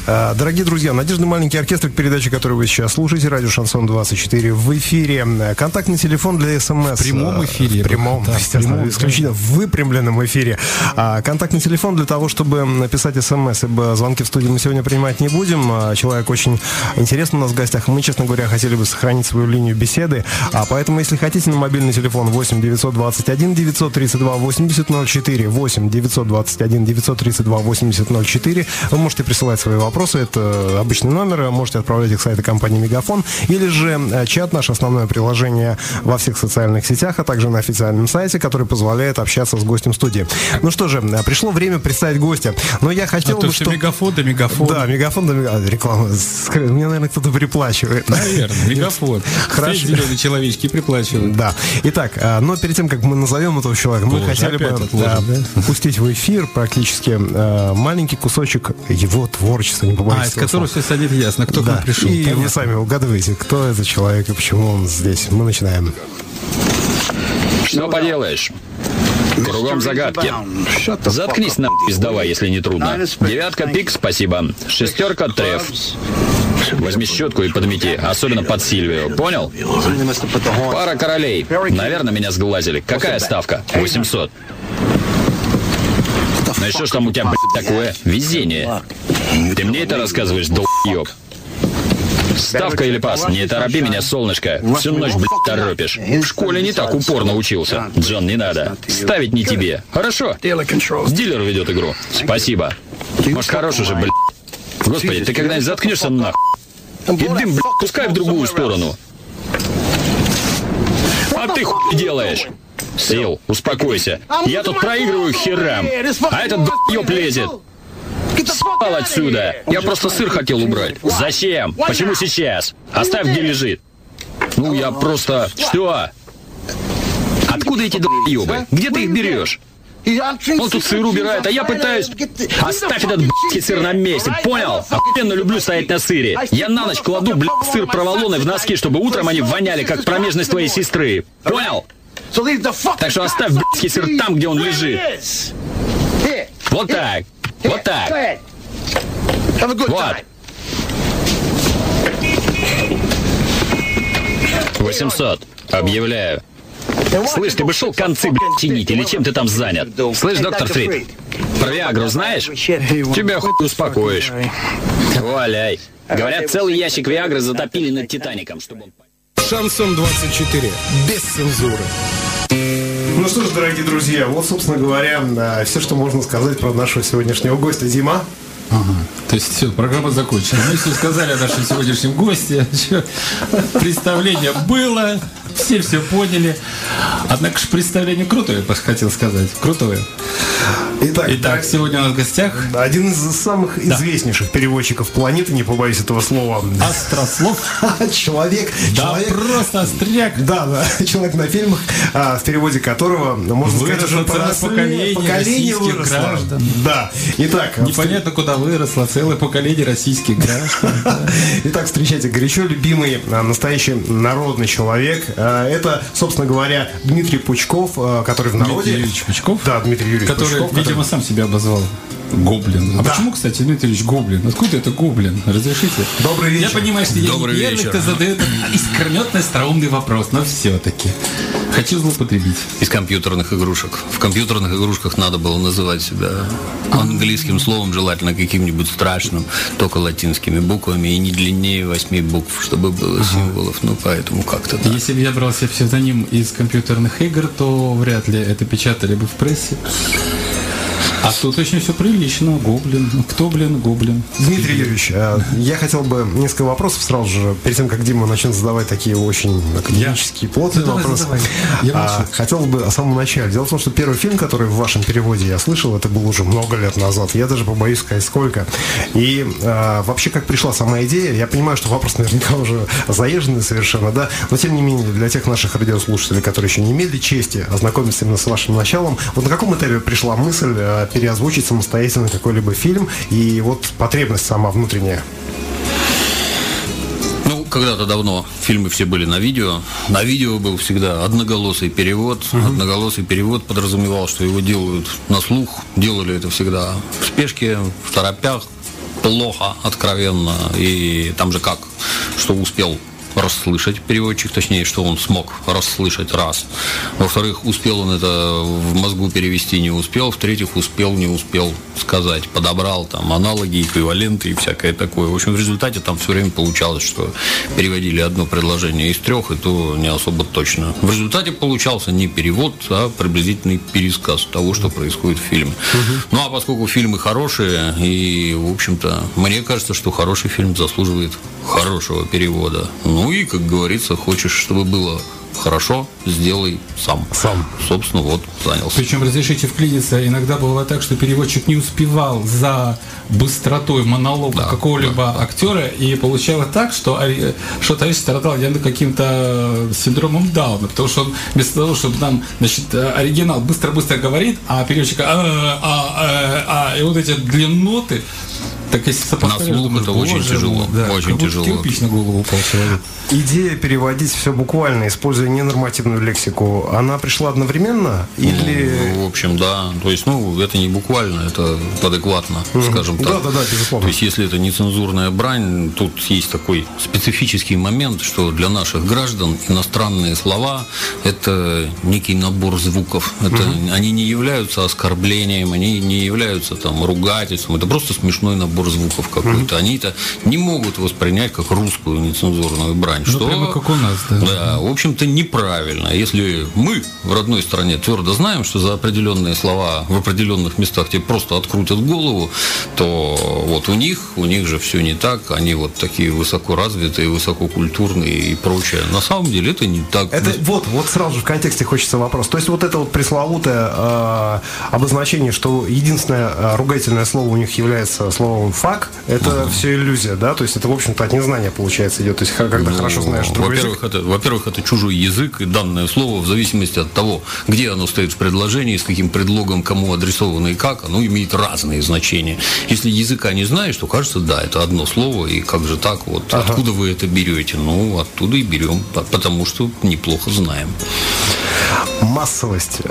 Дорогие друзья, «Надежда маленький оркестр», передача, которую вы сейчас слушаете, радио «Шансон 24» в эфире. Контактный телефон для СМС. В прямом эфире. В прямом, да, естественно, исключительно в выпрямленном эфире. Контактный телефон для того, чтобы написать СМС, ибо звонки в студии мы сегодня принимать не будем. Человек очень интересный у нас в гостях. Мы, честно говоря, хотели бы сохранить свою линию беседы. Поэтому, если хотите, на мобильный телефон 8 921 932 8004, 8 921 932 8004, вы можете присылать свои вопросы. Это обычный номер, можете отправлять их с сайта компании «Мегафон», или же чат, наше основное приложение во всех социальных сетях, а также на официальном сайте, который позволяет общаться с гостем студии. Ну что же, пришло время представить гостя. Но я хотел бы, что... Мегафон да Мегафон. Да, Мегафон да Мегафон. Реклама. Мне, наверное, кто-то приплачивает. Наверное, Мегафон. Хорошо. Зеленые человечки приплачивают. Да. Итак, но перед тем, как мы назовем этого человека, мы хотели бы пустить в эфир практически маленький кусочек его творчества. Не побоюсь из которого все станет ясно, кто к нам пришел. И понятно. Вы сами угадываете, кто это человек и почему он здесь. Мы начинаем. Что поделаешь? Кругом загадки. Заткнись на пиздавай, если не трудно. 9 пик, спасибо. 6 треф. Возьми щетку и подмети, особенно под Сильвию. Понял? Пара королей. Наверное, меня сглазили. Какая ставка? 800. Ну и что ж там у тебя, блядь, такое? Везение. Ты мне это рассказываешь, долбоёб? Ставка или пас? Не торопи меня, солнышко. Всю ночь, блядь, торопишь. В школе не так упорно учился. Джон, не надо. Ставить не тебе. Хорошо. Дилер ведет игру. Спасибо. Может, хорош уже, блядь. Господи, ты когда-нибудь заткнешься нахуй? И дым, блядь, пускай в другую сторону. А ты хуй делаешь? Сил, успокойся. Я тут проигрываю херам. А этот долбоёб лезет. Спал отсюда. Я просто сыр хотел убрать. Зачем? Почему сейчас? Оставь, где лежит. Ну, я просто... Что? Откуда эти долбоёбы? Где ты их берешь? Он тут сыр убирает, а я пытаюсь... Оставь этот, блядь, сыр на месте, понял? Охуенно люблю стоять на сыре. Я на ночь кладу, блядь, сыр проволоны в носки, чтобы утром они воняли, как промежность твоей сестры. Понял? Так что оставь, блядь, сыр там, где он лежит. Вот так. Вот так. Вот. 800. Объявляю. Слышь, ты бы шел концы, блядь, чинить, или чем ты там занят? Слышь, доктор Фрид, про Виагру знаешь? Тебя хуй успокоишь. Валяй. Говорят, целый ящик Виагры затопили над Титаником, чтобы он... Шансон 24. Без цензуры. Ну что ж, дорогие друзья, вот, собственно говоря, все, что можно сказать про нашего сегодняшнего гостя. Дима? Ага. То есть все, программа закончена. Мы все сказали о нашем сегодняшнем госте. Представление было, все поняли. Однако же представление крутое, я хотел сказать. Крутое. Итак, сегодня у нас в гостях один из самых известнейших переводчиков планеты, не побоюсь этого слова. Острослов. Человек. Просто остряк. Да, человек на фильмах, в переводе которого, можно сказать, уже поколение граждан. Да. Итак. Непонятно, куда выросло целое поколение российских граждан. Итак, встречайте, горячо любимый, настоящий народный человек. Это, собственно говоря, Дмитрий Пучков, который в народе... Дмитрий Юрьевич Пучков? Да, Дмитрий Юрьевич Пучков. Видимо, сам себя обозвал гоблин. А почему, кстати, Дмитрий Ильич гоблин? Откуда это гоблин? Разрешите? Добрый вечер. Я понимаю, что я не первый, кто задает искрометно остроумный вопрос, но все-таки хочу злоупотребить. Из компьютерных игрушек. В компьютерных игрушках надо было называть себя английским словом, желательно каким-нибудь страшным, только латинскими буквами и не длиннее 8 букв, чтобы было символов. Ну, поэтому как-то так. Если бы я брал себе псевдоним из компьютерных игр, то вряд ли это печатали бы в прессе. А тут очень все прилично. Гоблин. Кто, гоблин? Дмитрий Юрьевич, я хотел бы несколько вопросов сразу же, перед тем, как Дима начнет задавать такие очень академические, плотные вопросы. Хотел бы о самом начале. Дело в том, что первый фильм, который в вашем переводе я слышал, это был уже много лет назад. Я даже побоюсь сказать, сколько. И вообще, как пришла сама идея, я понимаю, что вопрос наверняка уже заезженный совершенно, да, но тем не менее, для тех наших радиослушателей, которые еще не имели чести ознакомиться именно с вашим началом, вот на каком этапе пришла мысль переозвучить самостоятельно какой-либо фильм и вот потребность сама внутренняя? Ну, когда-то давно фильмы все были на видео. На видео был всегда одноголосый перевод. Одноголосый перевод подразумевал, что его делают на слух. Делали это всегда в спешке, в торопях. плохо, откровенно. И там же как, что успел расслышать переводчик, точнее, что он смог расслышать, раз. Во-вторых, успел он это в мозгу перевести, не успел. В-третьих, успел, не успел сказать. Подобрал там аналоги, эквиваленты и всякое такое. В общем, в результате там все время получалось, что переводили одно предложение из 3, и то не особо точно. В результате получался не перевод, а приблизительный пересказ того, что происходит в фильме. Ну, а поскольку фильмы хорошие, и, в общем-то, мне кажется, что хороший фильм заслуживает хорошего перевода. Ну и, как говорится, хочешь, чтобы было хорошо, сделай сам. Собственно, вот, занялся. Причем, разрешите вклиниться, иногда бывало так, что переводчик не успевал за быстротой монолога какого-либо актера, и получалось так, что товарищ страдал каким-то синдромом Дауна, потому что он вместо того, чтобы там, значит, оригинал быстро-быстро говорит, а переводчик и вот эти длинноты. Так если на слух это очень тяжело. Да, очень тяжело. Кирпич на голову упал человек. Идея переводить все буквально, используя ненормативную лексику, она пришла одновременно? Или... в общем, да. То есть, это не буквально, это адекватно, скажем так. Да, безусловно. То есть, если это нецензурная брань, тут есть такой специфический момент, что для наших граждан иностранные слова – это некий набор звуков. Это, они не являются оскорблением, они не являются там ругательством. Это просто смешной набор звуков какой-то. Они это не могут воспринять как русскую нецензурную брань. Что, прямо как у нас, да. Да, в общем-то, неправильно. Если мы в родной стране твердо знаем, что за определенные слова в определенных местах тебе просто открутят голову, то вот у них же все не так. Они вот такие высокоразвитые, высококультурные и прочее. На самом деле это не так. Это вот сразу же в контексте хочется вопрос. То есть вот это вот пресловутое обозначение, что единственное ругательное слово у них является словом «фак», это все иллюзия, да? То есть это, в общем-то, от незнания, получается, идет. То есть когда хорошо знаешь другой язык. Во-первых, это чужой язык, и данное слово, в зависимости от того, где оно стоит в предложении, с каким предлогом, кому адресовано и как, оно имеет разные значения. Если языка не знаешь, то кажется, да, это одно слово, и как же так, вот откуда вы это берете? Ну, оттуда и берем, потому что неплохо знаем. Массовость.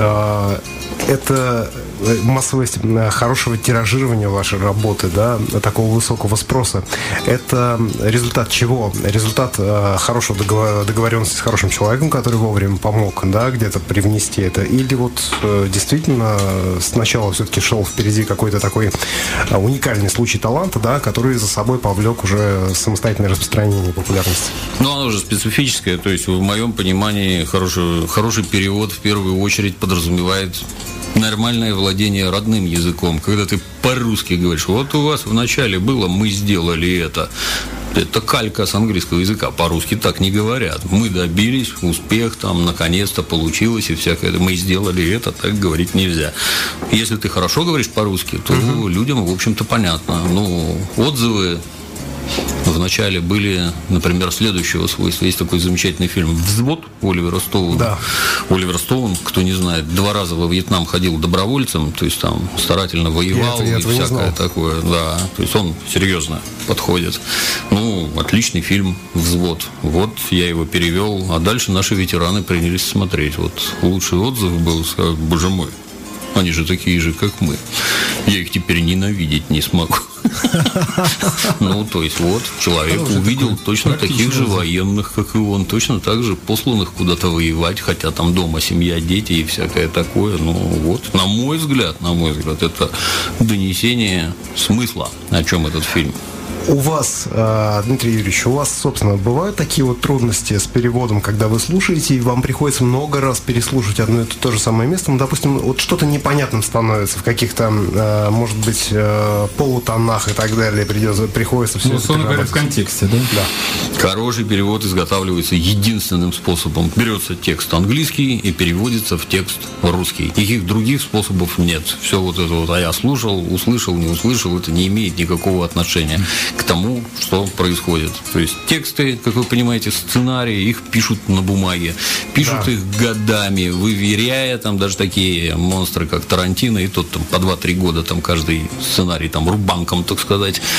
Это массовость хорошего тиражирования вашей работы, да, такого высокого спроса. Это результат чего? Результат хорошего договоренности с хорошим человеком, который вовремя помог, да, где-то привнести это. Или вот действительно сначала все-таки шел впереди какой-то такой уникальный случай таланта, да, который за собой повлек уже самостоятельное распространение популярности. Ну, оно уже специфическое. То есть, в моем понимании, хороший перевод в первую очередь подразумевает нормальное владение родным языком. Когда ты по-русски говоришь, вот у вас вначале было «мы сделали это». Это калька с английского языка. По-русски так не говорят. Мы добились, успех там, наконец-то получилось и всякое. Мы сделали это, так говорить нельзя. Если ты хорошо говоришь по-русски, то людям, в общем-то, понятно. Ну, отзывы вначале были, например, следующего свойства. Есть такой замечательный фильм «Взвод» Оливера Стоуна. Да. Оливер Стоун, кто не знает, 2 раза во Вьетнам ходил добровольцем, то есть там старательно воевал и всякое такое. Да, то есть он серьезно подходит. Ну, отличный фильм «Взвод». Вот я его перевел, а дальше наши ветераны принялись смотреть. Вот лучший отзыв был, сказал, боже мой, они же такие же, как мы. Я их теперь ненавидеть не смогу. Ну, то есть, вот, человек увидел точно таких же военных, как и он, точно так же посланных куда-то воевать, хотя там дома семья, дети и всякое такое. Ну, вот, на мой взгляд, это донесение смысла, о чем этот фильм. У вас, Дмитрий Юрьевич, собственно, бывают такие вот трудности с переводом, когда вы слушаете, и вам приходится много раз переслушать одно и то же самое место? Ну, допустим, вот что-то непонятным становится в каких-то, может быть, полутонах и так далее, приходится все это перерабатывать. В контексте, да? Да. Хороший перевод изготавливается единственным способом. Берется текст английский и переводится в текст русский. Никаких других способов нет. Все вот это вот, я слушал, услышал, не услышал, это не имеет никакого отношения к тому, что происходит. То есть тексты, как вы понимаете, сценарии, их пишут на бумаге. Пишут их годами, выверяя, там даже такие монстры, как Тарантино, и тот там по 2-3 года там каждый сценарий там рубанком, так сказать,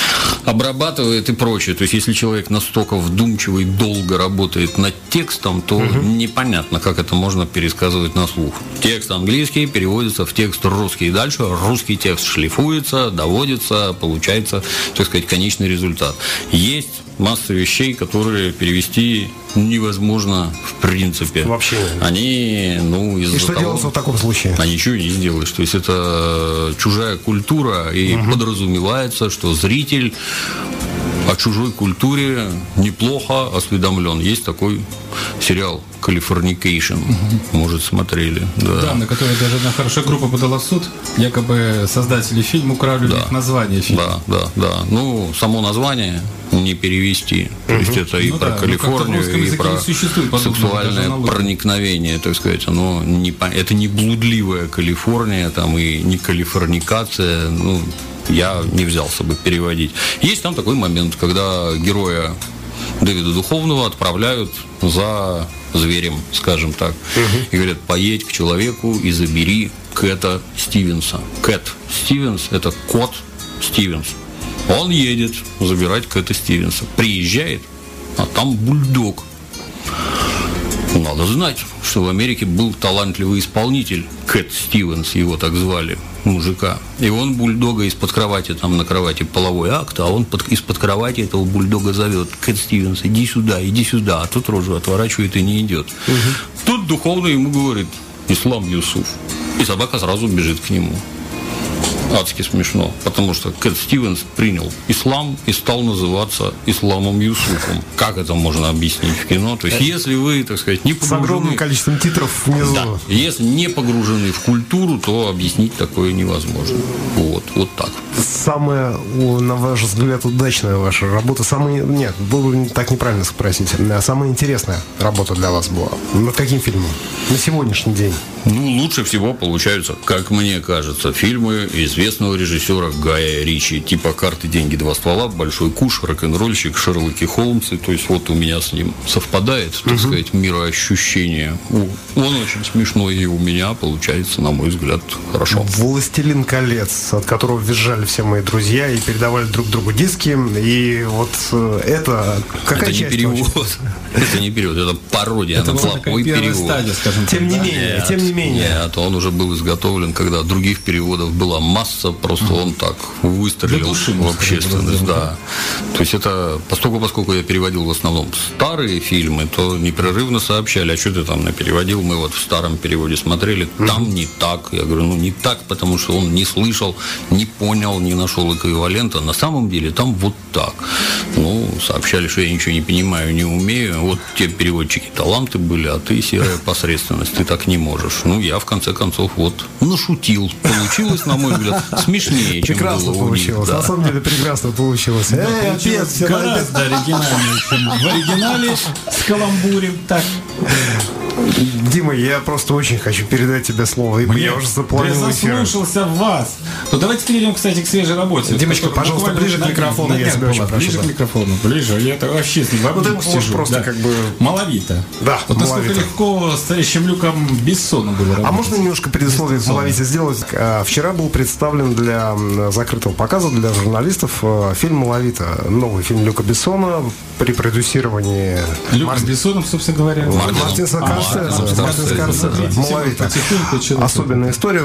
обрабатывает и прочее. То есть, если человек настолько вдумчивый, долго работает над текстом, то непонятно, как это можно пересказывать на слух. Текст английский переводится в текст русский. И дальше русский текст шлифуется, доводится, получается, так сказать, конечный результат. Есть масса вещей, которые перевести невозможно в принципе. Вообще. Они, ну, из-за И что того... делается в таком случае? А ничего не сделаешь. То есть это чужая культура, и подразумевается, что зритель о чужой культуре неплохо осведомлен. Есть такой сериал «Калифорникейшн». Может, смотрели. Да, на который даже одна хорошая группа подала в суд. Якобы создатели фильма украли у них название фильма. Да. Ну, само название не перевести. То есть это и про Калифорнию, и про сексуальное проникновение, так сказать. Оно это не блудливая Калифорния, там, и не калифорникация, ну, я не взялся бы переводить. Есть там такой момент, когда героя Дэвида Духовного отправляют за зверем, скажем так. И говорят, поедь к человеку и забери Кэта Стивенса. Кэт Стивенс – это кот Стивенс. Он едет забирать Кэта Стивенса. Приезжает, а там бульдог. Надо знать, что в Америке был талантливый исполнитель, Кэт Стивенс, его так звали, мужика. И он бульдога из-под кровати, там на кровати половой акт, а он из-под кровати этого бульдога зовет: Кэт Стивенс, иди сюда, а тут рожу отворачивает и не идет. Тут Духовный ему говорит: Ислам Юсуф. И собака сразу бежит к нему. Адски смешно, потому что Кэт Стивенс принял ислам и стал называться Исламом Юсуфом. Как это можно объяснить в кино? То есть, если вы, так сказать, не погружены... С огромным количеством титров внизу. Да. Если не погружены в культуру, то объяснить такое невозможно. Вот так. Самая, на ваш взгляд, удачная ваша работа, нет, было бы так неправильно спросить, самая интересная работа для вас была? Над каким фильмом? На сегодняшний день? Ну, лучше всего получаются, как мне кажется, фильмы известного режиссера Гая Ричи, типа «Карты, деньги, два ствола», «Большой куш», «Рок-н-ролльщик», «Шерлоки Холмсы». То есть вот у меня с ним совпадает, так сказать, мироощущение. Он очень смешной, и у меня получается, на мой взгляд, хорошо. «Властелин колец», от которого визжали все мои друзья и передавали друг другу диски. И вот это... Какая часть? Это не перевод. Это не перевод, это пародия на плохой перевод. Тем не менее. Нет, он уже был изготовлен, когда других переводов была масса, просто он так выстрелил в общественность. Да. То есть это, поскольку я переводил в основном старые фильмы, то непрерывно сообщали: а что ты там напереводил, мы вот в старом переводе смотрели, там не так. Я говорю, не так, потому что он не слышал, не понял, не нашел эквивалента. На самом деле там вот так. Сообщали, что я ничего не понимаю, не умею. Вот те переводчики таланты были, а ты серая посредственность, ты так не можешь. Я в конце концов нашутил. Получилось, на мой взгляд, смешнее, чем прекрасно было у них. Получилось. На самом деле прекрасно получилось. Гораздо оригинальнее, чем в оригинале с каламбурем. Так. Дима, я просто очень хочу передать тебе слово. Я уже запланировал эфир. Я заслушался в вас. Давайте перейдем, кстати, к свежей работе. Димочка, пожалуйста, ближе к микрофону. Я тебя очень прошу. Ближе к микрофону. Ближе. Я это вообще с ним ты можешь просто как бы... Малавита. Да, вот насколько легко с товарищем Люком Бессоном было работать. А можно немножко предисловие к Малавите сделать? Вчера был представлен для закрытого показа для журналистов фильм «Малавита». Новый фильм Люка Бессона при продюсировании... Люк с Бессоном, собственно говоря. Мартин Скорсезе. «Малавита». Особенная история.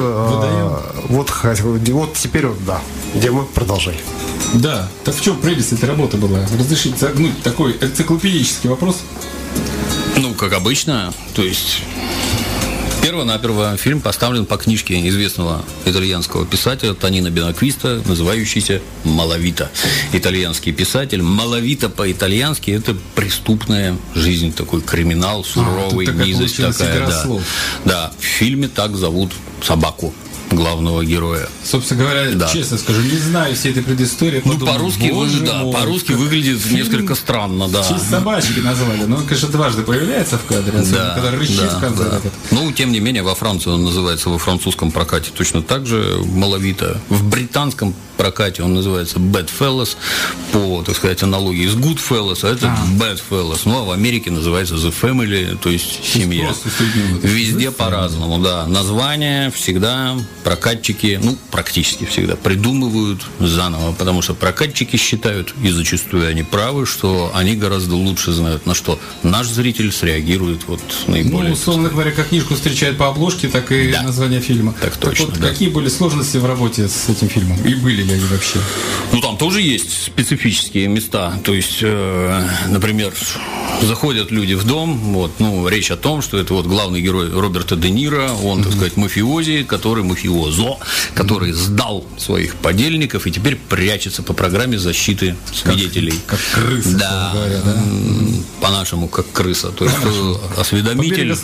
Вот теперь да. Дима, продолжай. Да. Так в чем прелесть этой работы была? Разрешите загнуть такой энциклопедический вопрос? Как обычно, то есть... Перво-наперво фильм поставлен по книжке известного итальянского писателя Тонино Бенаквиста, называющейся «Малавита». Итальянский писатель. «Малавита» по-итальянски – это преступная жизнь, такой криминал, суровый, низость такая. Да, в фильме так зовут собаку главного героя. Собственно говоря, честно скажу, не знаю всей этой предыстории. По-русски выглядит несколько странно, да. В честь собачки назвали, но он, конечно, дважды появляется в кадре, когда рычит в конце. Тем не менее, во Франции он называется во французском прокате точно так же «Малавита». В британском прокате он называется Bad Fellas, по, так сказать, аналогии с Good Fellas, а это Bad Fellas. Ну, а в Америке называется The Family, то есть семья. Везде по-разному, да. Названия всегда прокатчики, ну, практически всегда, придумывают заново, потому что прокатчики считают, и зачастую они правы, что они гораздо лучше знают, на что наш зритель среагирует вот наиболее. Ну, условно говоря, как книжку встречает по обложке, так и название фильма. Так точно, вот, какие были сложности в работе с этим фильмом? И были ли они вообще? Ну, там тоже есть специфические места. То есть, например, заходят люди в дом, вот, ну, речь о том, что это вот главный герой Роберта Де Ниро, он, так сказать, мафиози, который сдал своих подельников и теперь прячется по программе защиты свидетелей. Как крыса, да, говоря, да? По-нашему, как крыса. То есть, осведомитель...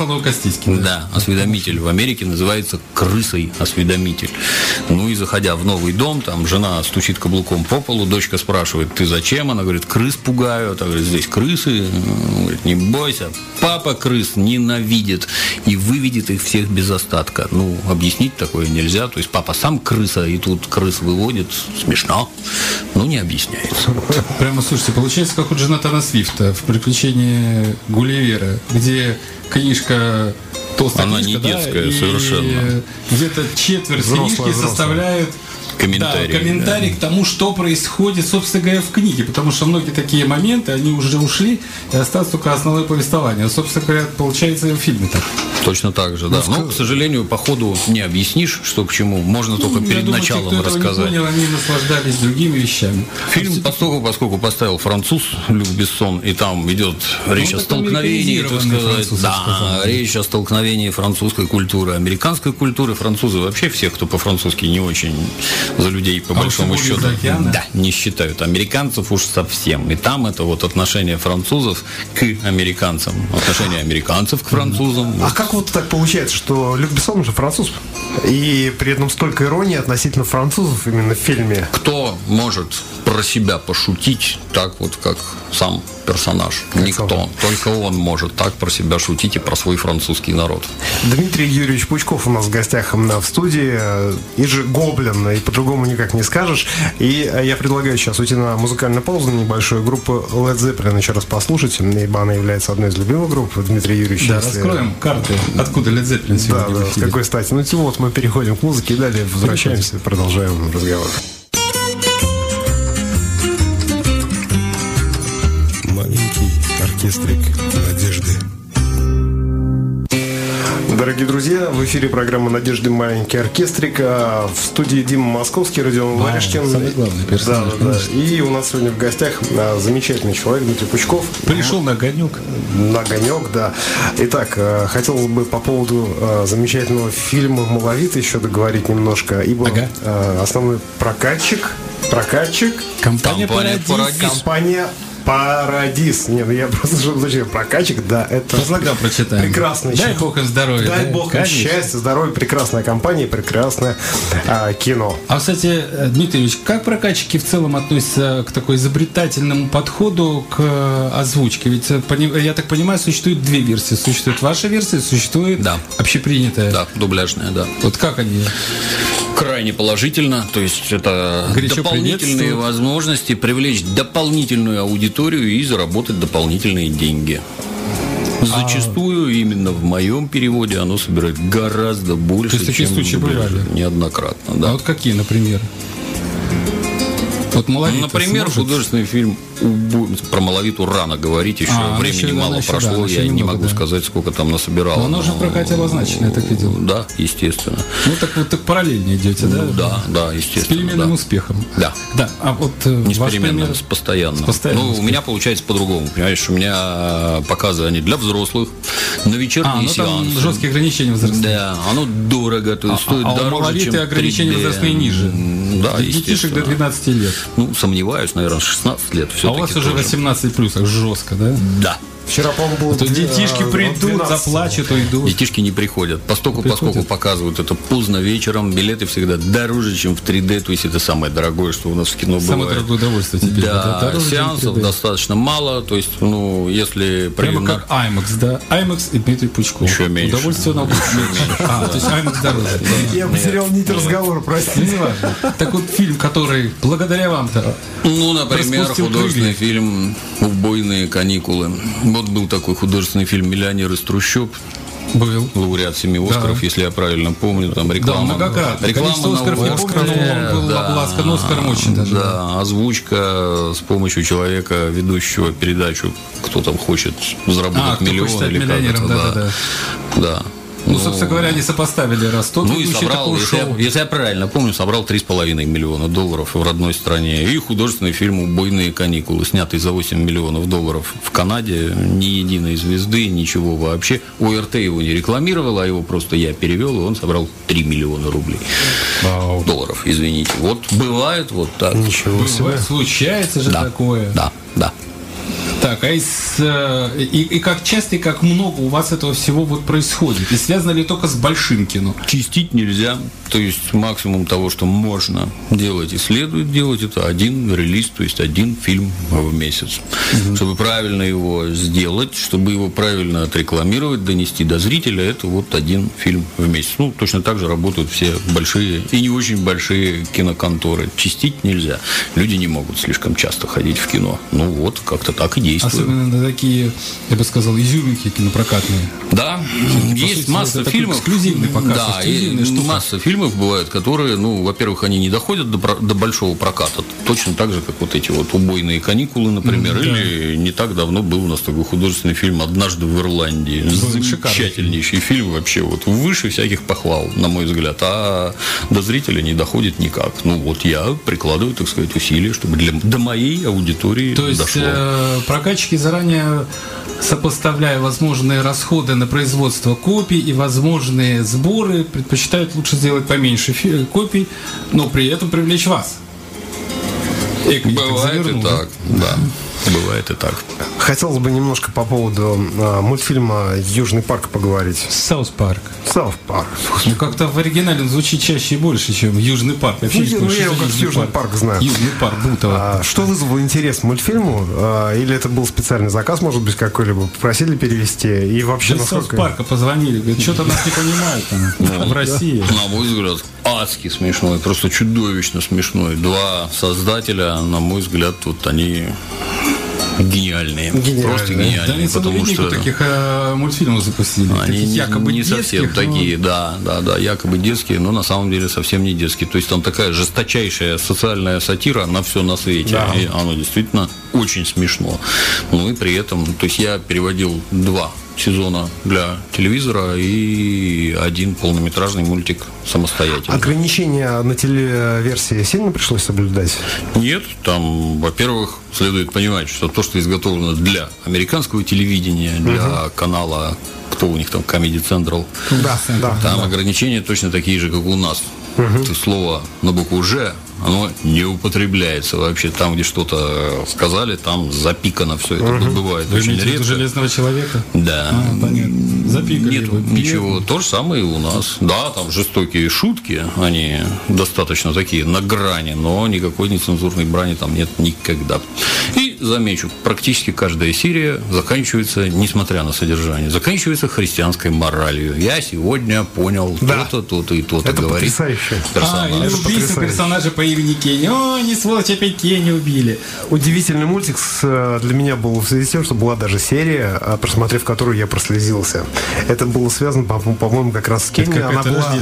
Да, осведомитель в Америке называется крысой-осведомитель. Ну и заходя в новый дом, там жена стучит каблуком по полу, дочка спрашивает, ты зачем? Она говорит, крыс пугаю. Она говорит, здесь крысы. Она говорит, не бойся. Папа крыс ненавидит и выведет их всех без остатка. Ну, объяснить такое нельзя. То есть папа сам крыса, и тут крыс выводит. Смешно. Ну, не объясняется. Прямо, слушайте, получается, как у Джонатана Свифта в «Приключении Гулливера», где книжка... толстая она книжка, не детская, совершенно. Где-то четверть книжки составляет комментарий к тому, что происходит, собственно говоря, в книге. Потому что многие такие моменты, они уже ушли, и осталось только основное повествование. А, собственно говоря, получается и в фильме так. Точно так же, да. Но, к сожалению, по ходу не объяснишь, что к чему. Можно только перед началом те, кто рассказать. Не понял, они наслаждались другими вещами. Фильм, поскольку поставил француз Люк Бессон, и там идет речь о столкновении, так сказать, речь о столкновении французской культуры, американской культуры. Французы вообще всех, кто по-французски не очень за людей, по большому счету, не считают. Американцев уж совсем. И там это вот отношение французов к американцам, отношение американцев к французам. А как вот так получается, что Люк Бессон же француз, и при этом столько иронии относительно французов именно в фильме? Кто может про себя пошутить так вот, как сам персонаж? Никто. Только он может так про себя шутить и про свой французский народ. Дмитрий Юрьевич Пучков у нас в гостях в студии. И же гоблин, и по-другому никак не скажешь. И я предлагаю сейчас уйти на музыкальную паузу небольшую. Группу Led Zeppelin еще раз послушать, ибо она является одной из любимых групп Дмитрия Юрьевича. Да, раскроем карты, откуда Led Zeppelin сегодня. Да, с какой стати. Ну, вот мы переходим к музыке и далее возвращаемся и продолжаем разговор. Маленький оркестрик надежды. Дорогие друзья, в эфире программа «Надежды. Маленький оркестрик». В студии Дима Московский, Родион Варежкин. Самый главный персонаж. Да. И у нас сегодня в гостях замечательный человек Дмитрий Пучков. Пришел на огонек. На огонек, да. Итак, хотелось бы по поводу замечательного фильма «Малавита» еще договорить немножко, ибо основной прокатчик. Компания «Парадис». Компания «Парадис». Нет, я просто зачем прокатчик, да, это прекрасный. Дай бог им здоровья. Дай бог им счастья, здоровья, прекрасная компания, прекрасное кино. А, кстати, Дмитрий Ильич, как прокатчики в целом относятся к такой изобретательному подходу к озвучке? Ведь, я так понимаю, существует две версии. Существует ваша версия, существует общепринятая. Да, дубляжная, да. Вот как они? Крайне положительно, то есть это дополнительные возможности привлечь дополнительную аудиторию и заработать дополнительные деньги. Зачастую именно в моем переводе оно собирает гораздо больше, чем неоднократно. Да. А вот какие, например? Вот например, художественный фильм про Малавиту рано говорить, еще времени мало прошло, я не могу сказать, сколько там насобирало. Но оно уже в прокате обозначено, я так видел. Да, естественно. Ну так параллельно идете, да? Да, естественно. С переменным успехом. Да. А вот не с переменным, с постоянным. Ну, у меня получается по-другому. Понимаешь, у меня показы они для взрослых, на вечерние сеансы. Там жесткие ограничения возрастные. Да, оно дорого, то есть стоит дороже, чем 3D. Ограничения возрастные ниже. Да, детишек до 12 лет. Ну, сомневаюсь, наверное, 16 лет. А у вас уже 18+, жестко, да? Да. Вчера, по-моему, было... То детишки придут, заплачут, уйдут. Детишки не приходят. Поскольку показывают это поздно вечером, билеты всегда дороже, чем в 3D, то есть это самое дорогое, что у нас в кино бывает. Самое дорогое удовольствие теперь. Да, сеансов достаточно мало, то есть, если... Прямо как IMAX, да? IMAX и Дмитрий Пучков. Еще меньше. Удовольствие на меньше. То есть IMAX дороже. Я потерял нить разговора, простите. Не важно. Так вот, фильм, который благодаря вам-то... Например, художественный фильм «Убойные каникулы». Вот был такой художественный фильм «Миллионер из трущоб». Был. Лауреат 7 Оскаров, если я правильно помню. Там реклама. Да, многократно. Реклама на Оскаров не помню, но он был обласкан Оскаром очень даже. Да, озвучка с помощью человека, ведущего передачу «Кто там хочет заработать миллион» или как-то. Да. Собственно говоря, они сопоставили, раз тот и собрал, если я правильно помню, собрал $3,5 миллиона в родной стране. И художественный фильм «Убойные каникулы», снятый за $8 миллионов в Канаде. Ни единой звезды, ничего вообще. ОРТ его не рекламировал, а его просто я перевел, и он собрал $3 миллиона рублей. Долларов, извините. Вот бывает вот так. Ничего себе. Случается же такое. Да. Так, и как часто и как много у вас этого всего вот происходит? И связано ли только с большим кино? Чистить нельзя. То есть максимум того, что можно делать и следует делать, это один релиз, то есть один фильм в месяц. Чтобы правильно его сделать, чтобы его правильно отрекламировать, донести до зрителя, это вот один фильм в месяц. Точно так же работают все большие и не очень большие киноконторы. Чистить нельзя. Люди не могут слишком часто ходить в кино. Как-то так и действует. Особенно такие, я бы сказал, изюминки кинопрокатные. Да, есть масса фильмов. Эксклюзивный показ. Да, и масса фильмов бывает, которые, во-первых, они не доходят до большого проката. Точно так же, как вот эти вот «Убойные каникулы», например. Или не так давно был у нас такой художественный фильм «Однажды в Ирландии». Замечательнейший фильм вообще. Выше всяких похвал, на мой взгляд. А до зрителя не доходит никак. Я прикладываю, так сказать, усилия, чтобы до моей аудитории дошло. Прокатчики, заранее сопоставляя возможные расходы на производство копий и возможные сборы, предпочитают лучше сделать поменьше копий, но при этом привлечь вас. Бывает и так, да. Бывает и так. Хотелось бы немножко по поводу мультфильма «Южный парк» поговорить. Саус парк. Как-то в оригинале он звучит чаще и больше, чем «Южный парк». Я его как «Южный парк» знаю. «Южный парк» Бутова. Что вызвало интерес к мультфильму? Или это был специальный заказ, может быть, какой-либо? Попросили перевести? И вообще, из «Саус парка» позвонили. Говорят, что-то нас не понимают в России. На мой взгляд, адски смешной. Просто чудовищно смешной. Два создателя, на мой взгляд, они... Гениальные. Просто гениальные. Да, они потому что таких мультфильмов запустили. Они якобы не совсем такие, да, якобы детские, но на самом деле совсем не детские. То есть там такая жесточайшая социальная сатира на все на свете. Да. И оно действительно очень смешно. И при этом, то есть я переводил 2 сезона для телевизора и 1 полнометражный мультик самостоятельно. Ограничения на телеверсии сильно пришлось соблюдать? Нет, там, во-первых, следует понимать, что то, что изготовлено для американского телевидения, для канала, кто у них там, Comedy Central, там ограничения точно такие же, как у нас. Слово на букву «Ж», оно не употребляется вообще. Там, где что-то сказали, там запикано все. Это бывает очень редко. Железного человека? Да. Понятно. Запикали. Нет ничего. То же самое и у нас. Да, там жестокие шутки, они достаточно такие на грани, но никакой нецензурной брани там нет никогда. И замечу, практически каждая серия заканчивается, несмотря на содержание, заканчивается христианской моралью. Я сегодня понял то-то, то-то и то-то, это говорит персонаж. Или убийство персонажа по имени Кенни. О, не сволочь, опять Кенни убили. Удивительный мультик для меня был в связи с тем, что была даже серия, просмотрев которую я прослезился. Это было связано, по-моему, как раз с Кенни. Она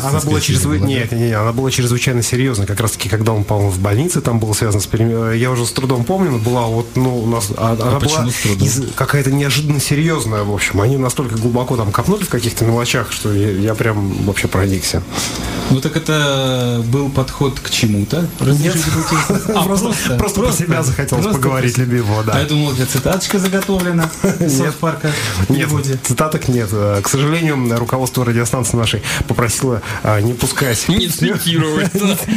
была чрезвычайно серьезной. Как раз таки, когда он, по-моему, в больнице, там было связано с... Я уже с трудом помню, но была у нас... Она была какая-то неожиданно серьезная, в общем. Они настолько глубоко там копнули в каких-то мелочах, что я прям вообще проникся. Так это был подход к чему-то? Нет, просто про себя захотелось поговорить любимого, да. А я думал, цитаточка заготовлена из «Саус парка». Нет, цитаток нет. К сожалению, руководство радиостанции нашей попросило не пускать. Не цитировать.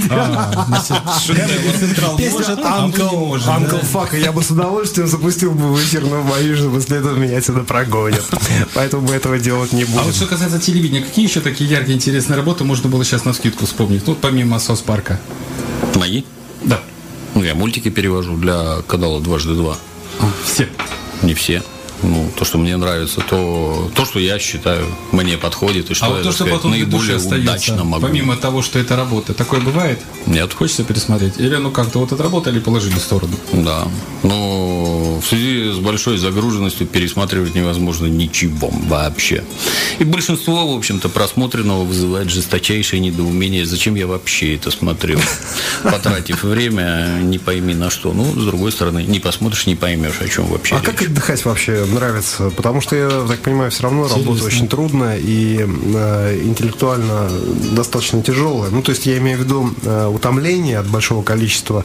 Песня Uncle Fuck. Я бы с удовольствием запустил бы в эфир, но боюсь, что после этого меня отсюда прогонят. Поэтому мы этого делать не будем. А вот что касается телевидения, какие еще такие яркие, интересные работы можно было сейчас навскидку вспомнить? Ну, помимо «Сос Парка». Мои? Да. Ну, я мультики перевожу для канала «Дважды два». Все. Не все. Ну, то, что мне нравится, то, что я считаю, мне подходит, и что я, то, что потом наиболее удачно могу. Помимо того, что это работа, такое бывает? Нет. Хочется пересмотреть? Или как-то вот отработали, положили в сторону? Да. Но в связи с большой загруженностью пересматривать невозможно ничего вообще. И большинство, в общем-то, просмотренного вызывает жесточайшее недоумение, зачем я вообще это смотрел, потратив время, не пойми на что. Ну, с другой стороны, не посмотришь, не поймешь, о чем вообще речь. Как отдыхать вообще нравится? Потому что, я так понимаю, все равно работа очень трудная и интеллектуально достаточно тяжелая. Ну, то есть я имею в виду утомление от большого количества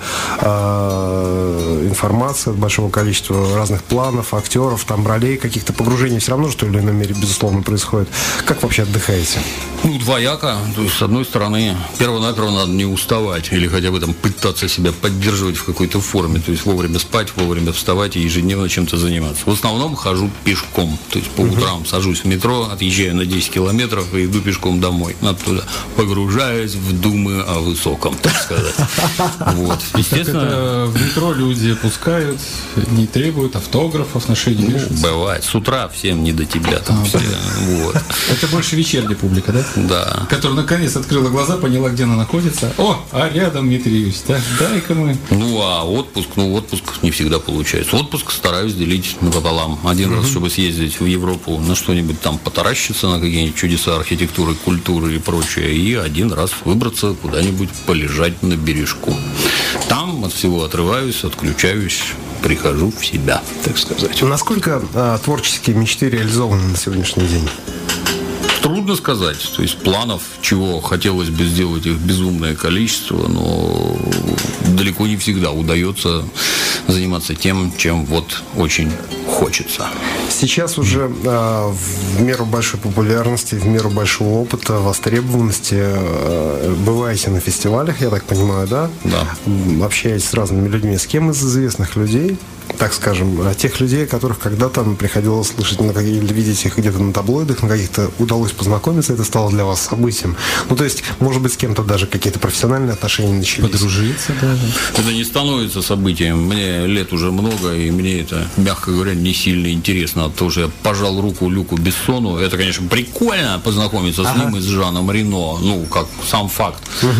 информации, от большого количества разных планов, актеров, там, ролей, каких-то погружений все равно, что в той или иной мере, безусловно, происходит. Как вообще отдыхаете? Ну, двояко. То есть, с одной стороны, перво-наперво надо не уставать или хотя бы там пытаться себя поддерживать в какой-то форме. То есть, вовремя спать, вовремя вставать и ежедневно чем-то заниматься. В основном хожу пешком. То есть, по утрам сажусь в метро, отъезжаю на 10 километров и иду пешком домой. Оттуда погружаюсь в думы о высоком, так сказать. Вот. Естественно, в метро люди пускают, не требуют автографов, ношения вешаются. Бывает. С утра всем не до тебя там все. Вот. Это больше вечерняя публика, да? Да. Которая наконец открыла глаза, поняла, где она находится. О, а рядом Дмитрий Юрьевич, да? Дай-ка мы. Ну, а отпуск не всегда получается. Отпуск стараюсь делить напополам. Один раз, чтобы съездить в Европу на что-нибудь там потаращиться, на какие-нибудь чудеса архитектуры, культуры и прочее. И один раз выбраться куда-нибудь полежать на бережку. Там от всего отрываюсь, отключаюсь, прихожу в себя, так сказать. Насколько творческие мечты реализованы на сегодняшний день? Трудно сказать. То есть планов, чего хотелось бы сделать, их безумное количество, но далеко не всегда удается заниматься тем, чем вот очень хочется. Сейчас уже в меру большой популярности, в меру большого опыта, востребованности бываете на фестивалях, я так понимаю, да? Да. Общаетесь с разными людьми. С кем из известных людей, так скажем, тех людей, которых когда-то приходилось слышать или видеть их где-то на таблоидах, на каких-то удалось познакомиться, это стало для вас событием. Ну, то есть, может быть, с кем-то даже какие-то профессиональные отношения начались. Подружиться даже. Это не становится событием. Мне лет уже много, и мне это, мягко говоря, не сильно интересно. От того, что я пожал руку Люку Бессону, это, конечно, прикольно познакомиться с ним и с Жаном Рено. Ну, как сам факт.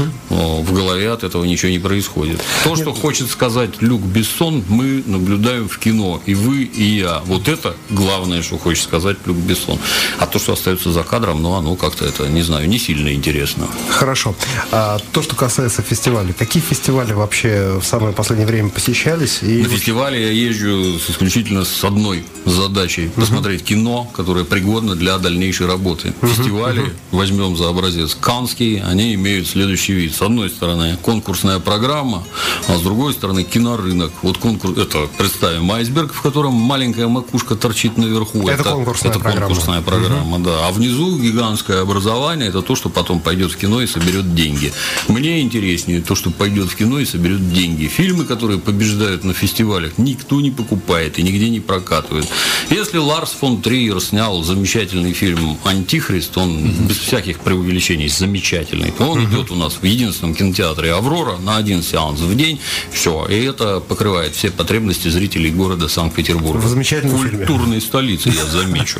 Но в голове от этого ничего не происходит. То, что хочет сказать Люк Бессон, мы наблюдаем в кино. И вы, и я. Вот это главное, что хочет сказать Люк Бессон. А то, что остается за кадром, ну, оно как-то, это, не знаю, не сильно интересно. Хорошо. А то, что касается фестивалей. Какие фестивали вообще в самое последнее время посещались? И... На фестивале я езжу исключительно с одной задачей. Посмотреть кино, которое пригодно для дальнейшей работы. Фестивали, возьмем за образец Каннский, они имеют следующий вид. С одной стороны, конкурсная программа, а с другой стороны, кинорынок. Вот конкурс, это, представим, айсберг, в котором маленькая макушка торчит наверху. Это конкурсная программа. Да. А внизу гигантское образование, это то, что потом пойдет в кино и соберет деньги. Мне интереснее то, что пойдет в кино и соберет деньги. Фильмы, которые побеждают на фестивалях, никто не покупает и нигде не прокатывает. Если Ларс фон Триер снял замечательный фильм «Антихрист», он без всяких преувеличений замечательный, то он идет у нас в единственном кинотеатре «Аврора» на один сеанс в день. Все. И это покрывает все потребности зрителей города Санкт-Петербурга. В замечательном фильме. Культурной столицы, я замечу.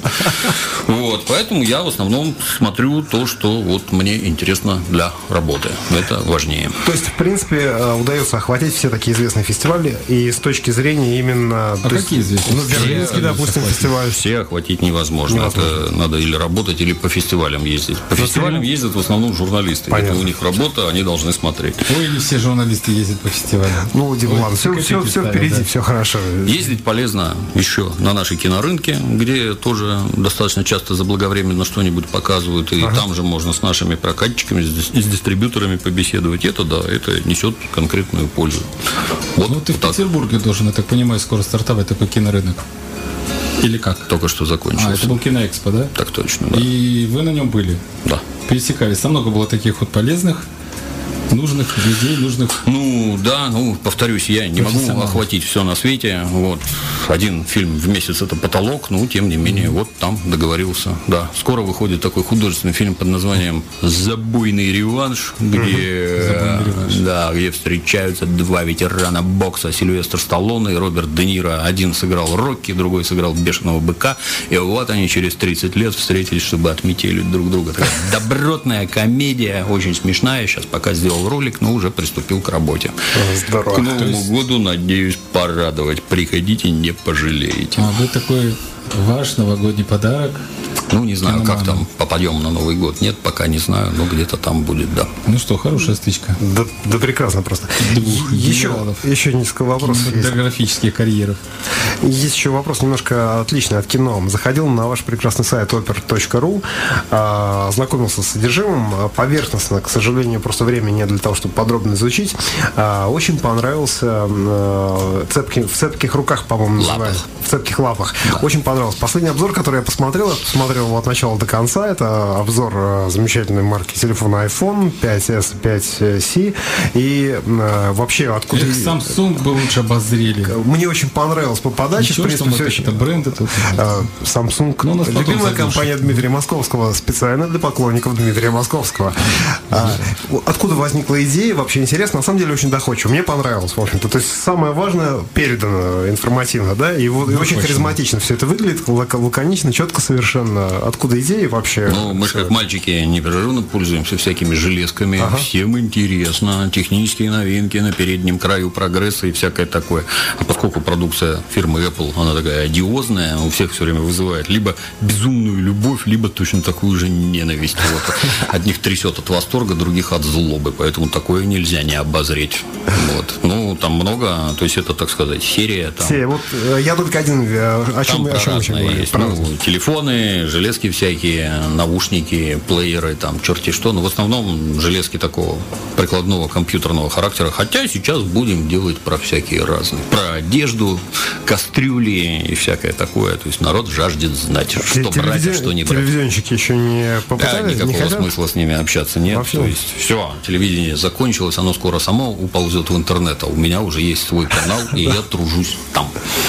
Вот. Поэтому я в основном смотрю то, что вот мне интересно для работы. Это важнее. То есть, в принципе, удается охватить все такие известные фестивали, и с точки зрения именно... А какие известные? Ну, Берлинский, допустим, фестиваль. Все охватить невозможно. Это надо или работать, или по фестивалям ездить. По фестивалям ездят в основном журналисты. Понятно. Это у них работа, они должны смотреть. Ой, не все журналисты ездят по фестивалям. Ну, Дима, ладно, все впереди, да. Все хорошо. Ездить полезно еще на наши кинорынки, где тоже достаточно часто заблаговременно что-нибудь показывают, и там же можно с нашими прокатчиками, с дистрибьюторами побеседовать. Это да, это несет конкретную пользу. Вот, ну, ты в Петербурге должен, я так понимаю, скоро стартовать такой кинорынок. Или как? Только что закончился. Это был Киноэкспо, да? Так точно, да. И вы на нем были? Да. Пересекались. Там много было таких вот полезных, нужных людей, нужных... Повторюсь, я не могу охватить все на свете. Вот. Один фильм в месяц — это «Потолок», тем не менее, вот там договорился. Да. Скоро выходит такой художественный фильм под названием «Забойный реванш», где встречаются два ветерана бокса, Сильвестр Сталлоне и Роберт Де Ниро. Один сыграл Рокки, другой сыграл Бешеного быка. И вот они через 30 лет встретились, чтобы отметелить друг друга. Такая добротная комедия, очень смешная. Сейчас пока сделал ролик, но уже приступил к работе. Здорово. К Новому году, надеюсь, порадовать. Приходите, не пожалеете. Вы такой ваш новогодний подарок? Не знаю, как там попадем на Новый год. Нет, пока не знаю, но где-то там будет, да. Ну что, хорошая стычка. Да прекрасно просто. Еще несколько вопросов. Географических карьеров. Есть еще вопрос немножко отличный от кино. Заходил на ваш прекрасный сайт oper.ru, ознакомился с содержимым поверхностно, к сожалению, просто времени нет для того, чтобы подробно изучить. Очень понравился в цепких руках, по-моему, называется. В цепких лапах. Да. Очень понравился. Последний обзор, который я посмотрел его от начала до конца. Это обзор замечательной марки телефона iPhone 5s, 5c. И вообще, откуда... Samsung бы лучше обозрели. Мне очень понравилось по подаче. Ничего, в принципе, все очень... Это бренды тут. Samsung. Любимая компания Дмитрия Московского. Специально для поклонников Дмитрия Московского. Откуда возникла идея? Вообще интересно. На самом деле очень доходчиво. Мне понравилось, в общем-то. То есть самое важное передано информативно, да? И очень харизматично все это выглядит. Лаконично, четко совершенно. Откуда идеи вообще? Мы же как мальчики непрерывно пользуемся всякими железками. Всем интересно. Технические новинки на переднем краю прогресса и всякое такое. А поскольку продукция фирмы Apple, она такая одиозная, у всех все время вызывает либо безумную любовь, либо точно такую же ненависть. Вот. Одних трясет от восторга, других от злобы. Поэтому такое нельзя не обозреть. Вот. Там много, то есть это, так сказать, серия. Вот я только один, о чем мы есть. Телефоны, железки всякие, наушники, плееры, там черти что. Но в основном железки такого прикладного компьютерного характера. Хотя сейчас будем делать про всякие разные. Про одежду, кастрюли и всякое такое. То есть народ жаждет знать, что брать, а что не брать. Телевизионщики еще не попытались? Никакого смысла с ними общаться нет. Вообще? То есть все, телевидение закончилось, оно скоро само уползет в интернет. А у меня уже есть свой канал, и я тружусь там.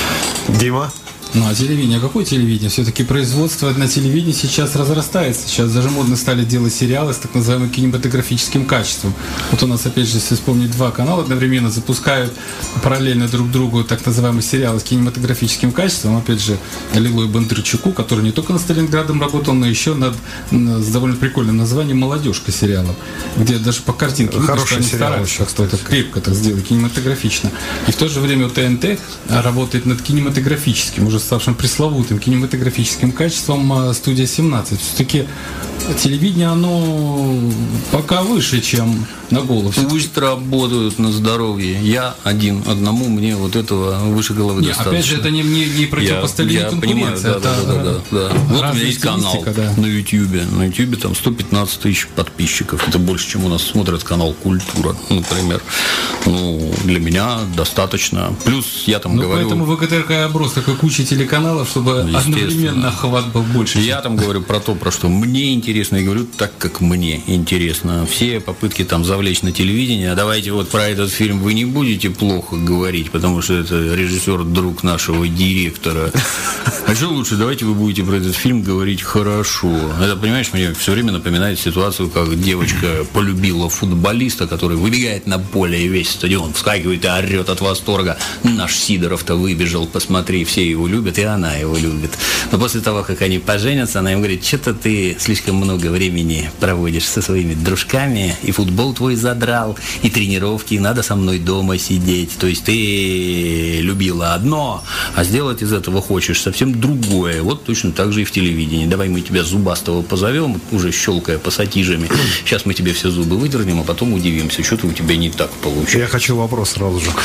Дима? А телевидение? Какое телевидение? Все-таки производство на телевидении сейчас разрастается. Сейчас даже модно стали делать сериалы с так называемым кинематографическим качеством. Вот у нас, опять же, если вспомнить, 2 канала одновременно запускают параллельно друг другу так называемые сериалы с кинематографическим качеством. Опять же, Лилу и Бондарчуку, который не только над Сталинградом работал, но еще с довольно прикольным названием «Молодежка» сериалов, где даже по картинке видно, что они стараются как-то крепко так сделать, кинематографично. И в то же время ТНТ работает над кинематографическим, уже ставшим пресловутым кинематографическим качеством студия 17. Все-таки телевидение, оно пока выше, чем на голову. Пусть работают на здоровье. Я одному мне вот этого выше головы достаточно. Опять же, это не противопоставление конкуренции. Да. Вот у меня есть канал на YouTube. На YouTube там 115 тысяч подписчиков. Это больше, чем у нас смотрят канал «Культура», например. Для меня достаточно. Плюс я там говорю... Поэтому ВГТРК оброс такой кучей телеканалов, чтобы одновременно охват был больше. Я там говорю про то, про что мне интересно, и говорю так, как мне интересно. Все попытки там завлечь на телевидение, а давайте вот про этот фильм вы не будете плохо говорить, потому что это режиссер, друг нашего директора. А что лучше, давайте вы будете про этот фильм говорить хорошо. Это, понимаешь, мне все время напоминает ситуацию, как девочка полюбила футболиста, который выбегает на поле, и весь стадион вскакивает и орет от восторга. Наш Сидоров-то выбежал, посмотри, все его любят, и она его любит. Но после того, как они поженятся, она им говорит: что-то ты слишком много времени проводишь со своими дружками, и футбол твой задрал, и тренировки, и надо со мной дома сидеть. То есть ты любила одно, а сделать из этого хочешь совсем другое. Вот точно так же и в телевидении. Давай мы тебя Зубастого позовем, уже щелкая пассатижами. Сейчас мы тебе все зубы выдернем, а потом удивимся, что-то у тебя не так получилось. Я хочу вопрос сразу же.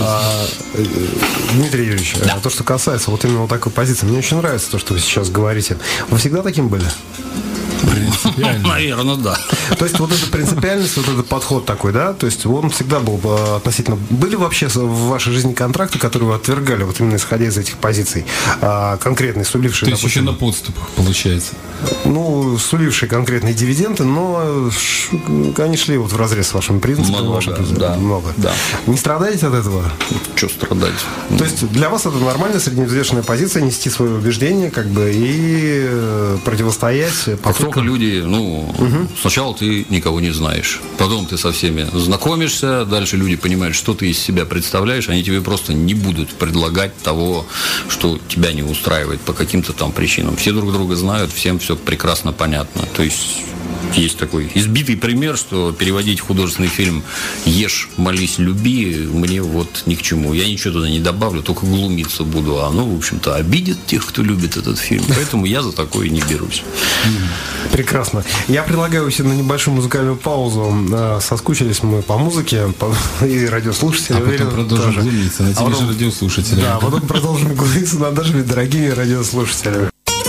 Дмитрий Юрьевич, то, что касается вот именно вот такой позиции, мне очень нравится то, что вы сейчас говорите. Вы всегда таким были? принципиально. Наверное, да. То есть вот эта принципиальность, вот этот подход такой, да, то есть он всегда был относительно... Были вообще в вашей жизни контракты, которые вы отвергали, вот именно исходя из этих позиций, конкретные, сулившие... То есть еще на подступах, получается? Ну, сулившие конкретные дивиденды, но они шли вот вразрез с вашими принципами. Много. Да. Не страдаете от этого? Что страдать? То есть для вас это нормальная средневзвешенная позиция, нести свое убеждение, как бы, и противостоять. Как только люди, сначала ты никого не знаешь, потом ты со всеми знакомишься, дальше люди понимают, что ты из себя представляешь, они тебе просто не будут предлагать того, что тебя не устраивает по каким-то там причинам. Все друг друга знают, всем все прекрасно понятно. То есть есть такой избитый пример, что переводить художественный фильм «Ешь, молись, люби» мне вот ни к чему. Я ничего туда не добавлю, только глумиться буду. А в общем-то, обидит тех, кто любит этот фильм. Поэтому я за такое не берусь. Прекрасно. Я предлагаю себе на небольшую музыкальную паузу. Соскучились мы по музыке, и радиослушатели. А потом продолжим глумиться на тебе же радиослушатели. Да, потом продолжим глумиться над нашими дорогими радиослушателями.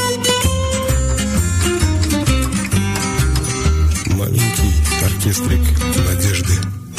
Оркестрик надежды.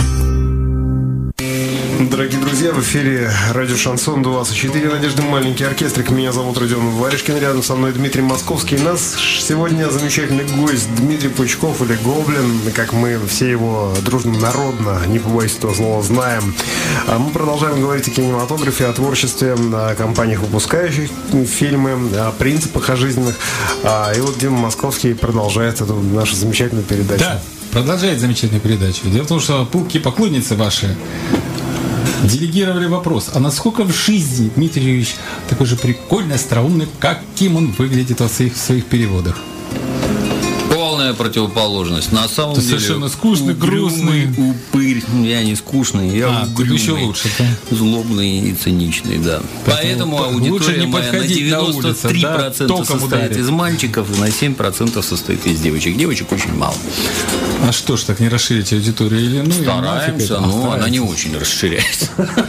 Дорогие друзья, в эфире радио Шансон 24. Надежды, маленький оркестрик. Меня зовут Родион Варежкин. Рядом со мной Дмитрий Московский. У нас сегодня замечательный гость Дмитрий Пучков, или Гоблин, как мы все его дружно, народно, не побоюсь этого слова, знаем. Мы продолжаем говорить о кинематографе, о творчестве, о компаниях, выпускающих фильмы, о принципах, о жизненных. И вот Дима Московский продолжает эту нашу замечательную передачу. Да, продолжает замечательную передачу. Дело в том, что пылкие поклонницы ваши делегировали вопрос, а насколько в жизни Дмитрий Юрьевич такой же прикольный, остроумный, каким он выглядит в своих переводах? Полная противоположность. На самом деле совершенно скучный, грустный. Упырь. Я не скучный, я угрюмый, еще лучше, да? Злобный и циничный, да. Поэтому аудитория моя на 93% состоит из мальчиков и на 7% состоит из девочек. Девочек очень мало. А что ж, так не расширить аудиторию? Или, стараемся, но она не очень расширяется.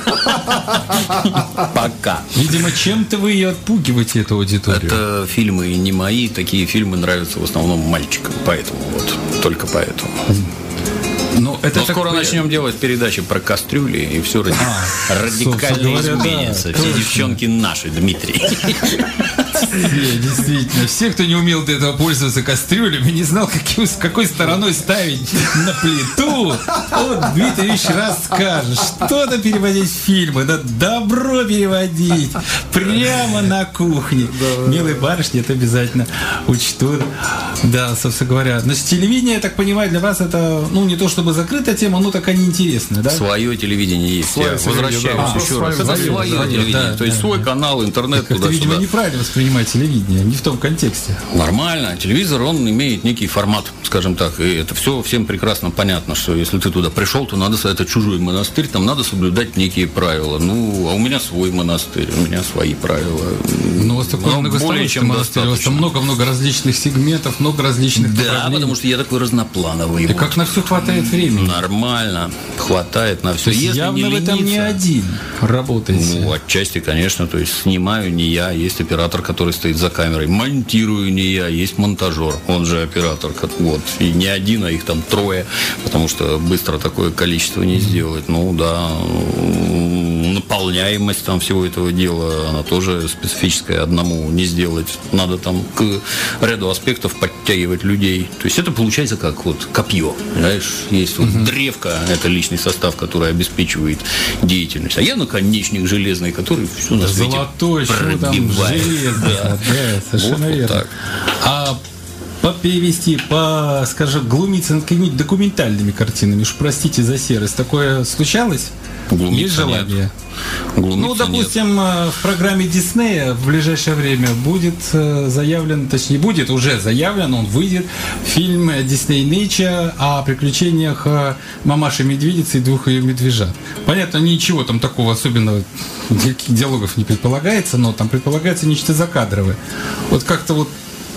Пока. Видимо, чем-то вы ее отпугиваете, эту аудиторию. Это фильмы не мои, такие фильмы нравятся в основном мальчикам. Поэтому только поэтому. Но скоро начнем делать передачи про кастрюли, и все радикально изменится. Все девчонки наши, Дмитрий. Действительно, все, кто не умел до этого пользоваться кастрюлями, не знал, с какой стороной ставить на плиту, вот Дмитрий Ильич расскажет, что-то переводить в фильмы, надо добро переводить прямо на кухне. Милые барышни это обязательно учтут. Да, собственно говоря. Значит, телевидение, я так понимаю, для вас это, не то чтобы закрытая тема, но такая неинтересная, да? Свое телевидение есть. Возвращаемся еще раз. Это свое телевидение. То есть свой канал, интернет, туда-сюда. Видимо, неправильно воспринимать телевидение, не в том контексте. Нормально. Телевизор, он имеет некий формат, скажем так, и это все всем прекрасно понятно, что если ты туда пришел, то надо, это чужой монастырь, там надо соблюдать некие правила. А у меня свой монастырь, у меня свои правила. У вас такой многосторонний монастырь, у вас там много различных сегментов, много различных направлений. Да, потому что я такой разноплановый. И как на все хватает времени? Нормально, хватает на все. Если явно в этом не один работаете. Отчасти, конечно, то есть снимаю не я, есть оператор, который стоит за камерой, монтирую не я, есть монтажер, он же оператор, и не один, а их там трое, потому что быстро такое количество не сделать. Наполняемость там всего этого дела, она тоже специфическая, одному не сделать. Надо там к ряду аспектов подтягивать людей. То есть это получается как копье, знаешь, есть древко, это личный состав, который обеспечивает деятельность. А я наконечник железный, который все на свете золотой, что там железный. Да, совершенно верно. Так. А перевести, глумиться над какими-нибудь документальными картинами, уж простите за серость, такое случалось? Глумиться есть желание? Нет. Допустим, в программе Диснея в ближайшее время будет заявлен, точнее, будет уже заявлен, он выйдет, фильм Disney Nature о приключениях мамаши-медведицы и двух ее медвежат. Понятно, ничего там такого особенного, никаких диалогов не предполагается, но там предполагается нечто закадровое. Как-то